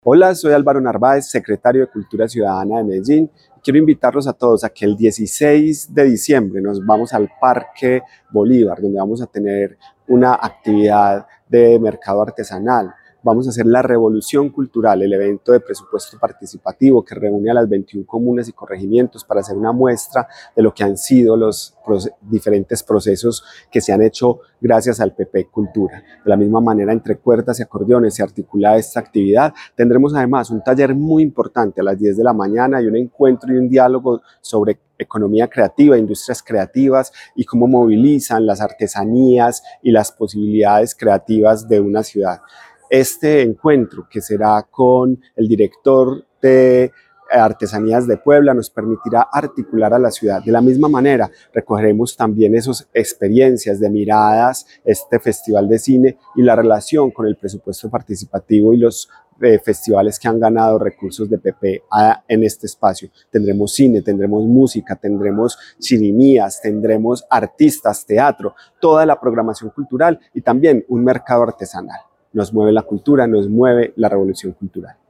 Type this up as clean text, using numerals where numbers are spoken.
Hola, soy Álvaro Narváez, secretario de Cultura Ciudadana de Medellín. Quiero invitarlos a todos a que el 16 de diciembre nos vamos al Parque Bolívar, donde vamos a tener una actividad de mercado artesanal. Vamos a hacer la Revolución Cultural, el evento de presupuesto participativo que reúne a las 21 comunas y corregimientos para hacer una muestra de lo que han sido los diferentes procesos que se han hecho gracias al PP Cultura. De la misma manera, entre cuerdas y acordeones se articula esta actividad. Tendremos además un taller muy importante a las 10 de la mañana y un encuentro y un diálogo sobre economía creativa, industrias creativas y cómo movilizan las artesanías y las posibilidades creativas de una ciudad. Este encuentro, que será con el director de Artesanías de Puebla, nos permitirá articular a la ciudad. De la misma manera, recogeremos también esas experiencias de miradas, este festival de cine y la relación con el presupuesto participativo y los festivales que han ganado recursos de PP en este espacio. Tendremos cine, tendremos música, tendremos chirimías, tendremos artistas, teatro, toda la programación cultural y también un mercado artesanal. Nos mueve la cultura, nos mueve la revolución cultural.